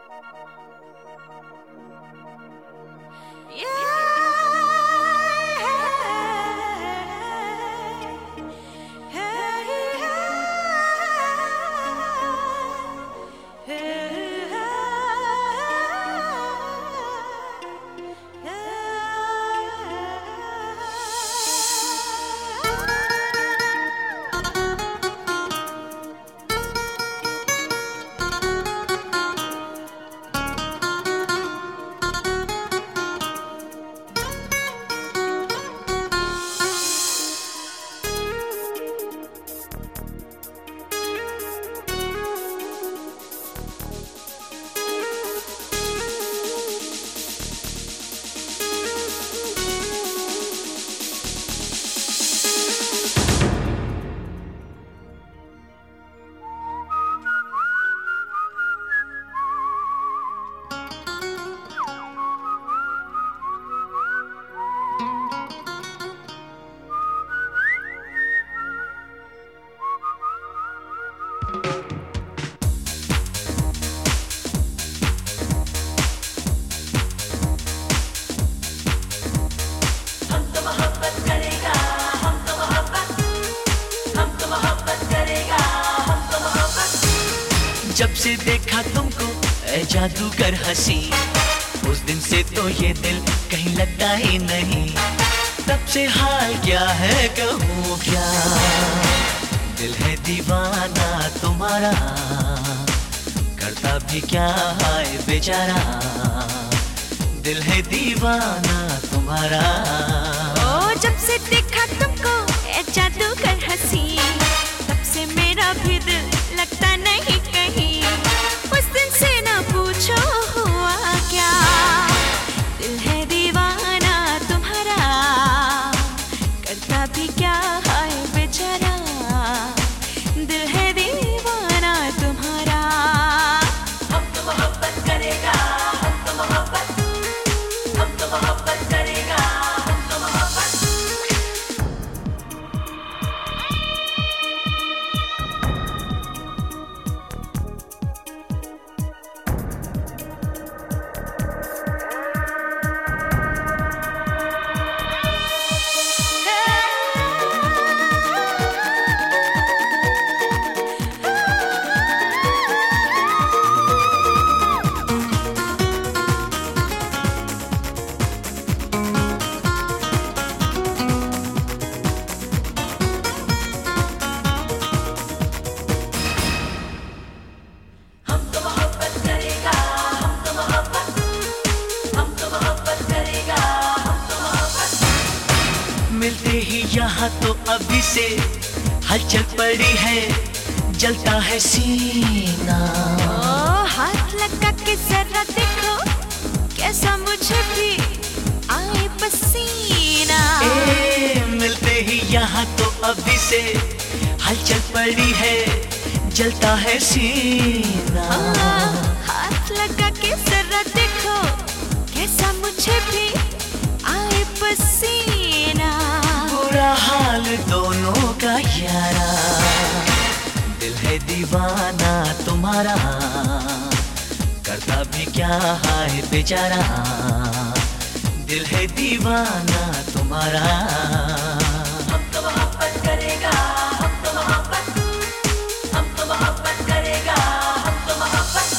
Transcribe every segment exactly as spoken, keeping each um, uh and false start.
जब से देखा तुमको ऐ जादूगर हंसी, उस दिन से तो ये दिल कहीं लगता ही नहीं। तब से हाल क्या है कहूँ क्या, दिल है दीवाना तुम्हारा, करता भी क्या है बेचारा। दिल है दीवाना तुम्हारा। ओ जब से देखा तुमको ऐ जादूगर हंसी, तब से मेरा भी दिल लगता नहीं कहीं। उस दिन से ना पूछो हुआ क्या, दिल है दीवाना तुम्हारा, करता भी क्या है बेचारा। दिल है दीवाना तुम्हारा। हम तो मोहब्बत करेगा, हम तो मोहब्बत, हम तो मोहब्बत करेगा, हम तो मोहब्बत। मिलते ही यहाँ तो अभी से हलचल पड़ी है, जलता है सीना। ओ हाथ लगा के जरा देखो, कैसा मुझे भी आए पसीना। ए, मिलते ही यहाँ तो अभी से हलचल पड़ी है, जलता है सीना। हाथ लगा के जरा देखो, कैसा मुझे भी आए पसीना। बुरा हाल दोनों का यारा, दिल है दीवाना तुम्हारा, करता भी क्या है बेचारा। दिल है दीवाना तुम्हारा। हम तो मोहब्बत करेगा, हम तो मोहब्बत, हम तो मोहब्बत करेगा, हम तो मोहब्बत।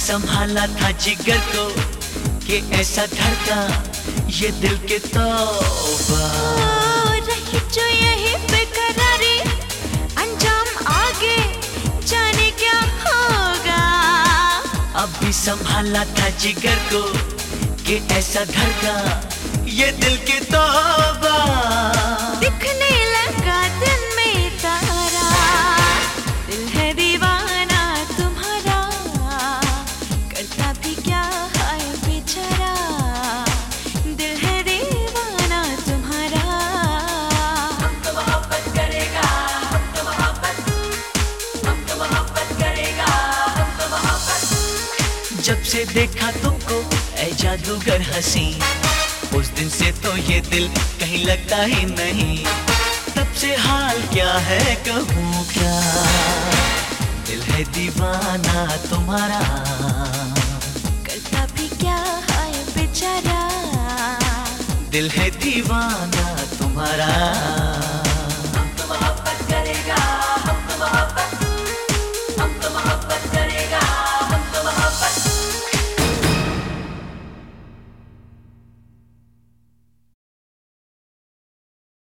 संभाला था जिगर को कि ऐसा धड़का ये दिल के तौबा। रही जो यही बेकरारी, अंजाम आगे जाने क्या होगा। अब भी संभाला था जिगर को कि ऐसा धड़का ये दिल के तौबा। दिखने लगा दिन में तारा, दिल है दीवाना तुम्हारा, करता भी क्या है बेचारा, दिल है दीवाना तुम्हारा। हम तो मोहब्बत करेगा, हम तो मोहब्बत, हम तो मोहब्बत करेगा, हम तो मोहब्बत। जब से देखा तुमको ऐ जादूगर हंसी, उस दिन से तो ये दिल कहीं लगता ही नहीं। तब से हाल क्या है कहूँ क्या, दिल है दीवाना तुम्हारा, करता भी क्या है बेचारा, दिल है दीवाना तुम्हारा।